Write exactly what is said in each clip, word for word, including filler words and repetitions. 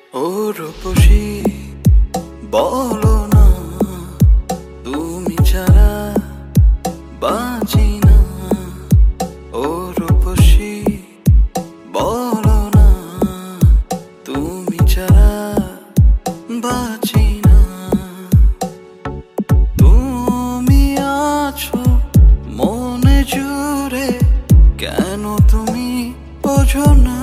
ও রূপসী বলো না, তুমি ছাড়া বাঁচি না। ও রূপসী বলো না, তুমি ছাড়া বাঁচি না। তুমি আছো মনে জুড়ে, কেন তুমি বোঝো না?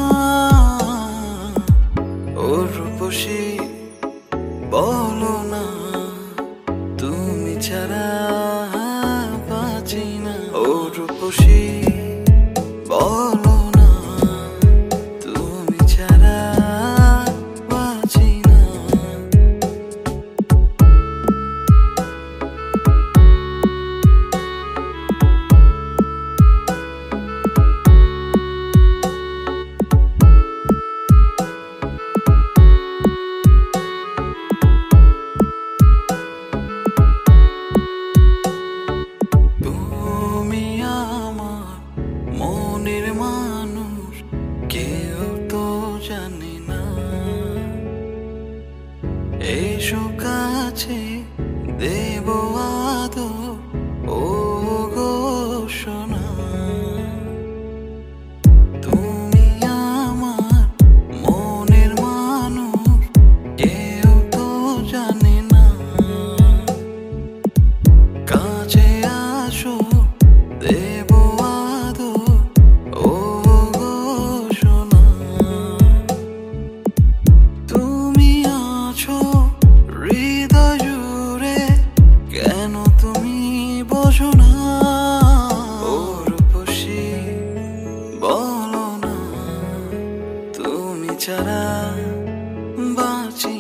ও রূপসী বলো না, তুমি ছাড়া বাঁচি না। ও রূপসী বলো না, তুমি ছাড়া বাঁচি না। মনের মানুষ কেউ তো জানে না, এসো কাছে দেব আদর ও গো সোনা। তুমি আমার মনের মানুষ কেউ তো জানে না, কাছে আসো দেব বোঝো না। ও রূপসী বলো না, তুমি ছাড়া বাঁচি